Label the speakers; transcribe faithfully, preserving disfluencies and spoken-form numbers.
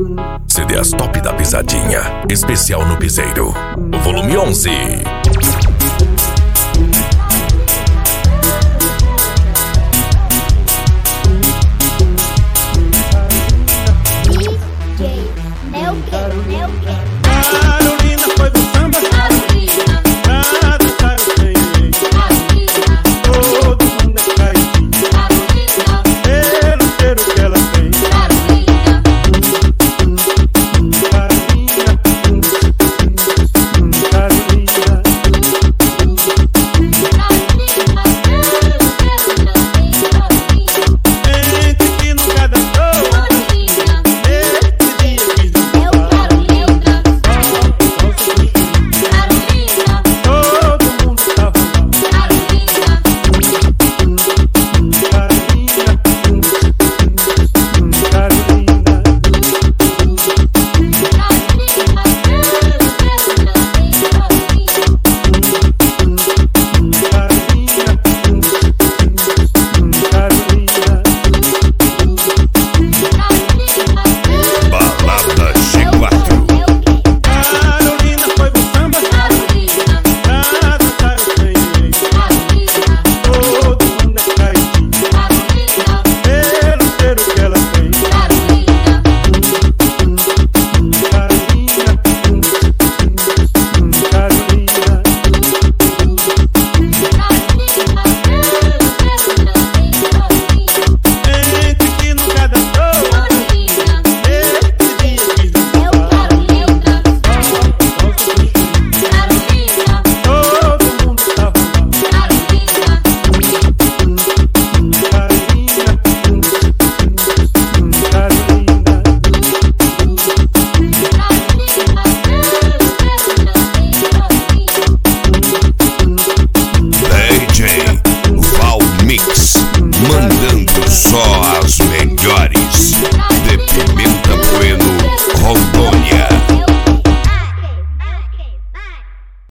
Speaker 1: C D As top da pisadinha, especial no piseiro, volume onze.
Speaker 2: Carolina foi pro samba, Carolina, pra dançar o trem. Todo mundo é caidinho, Carolina, pelo cheiro que ela tem. Carolina, Carolina, Carolina, gente que nunca dançou, esse dia quis dançar. Todo mundo tava lá. Carolina, Carolina,
Speaker 1: Balada G quatro.
Speaker 2: Carolina foi pro samba, pra dançar o trem. Todo mundo é caidinho, pelo cheiro que ela tem. Carolina, Carolina, gente que nunca dançou, esse dia quis dançar. Todo mundo tava lá. Carolina, Carolina,
Speaker 1: D J Val Mix, mandando só.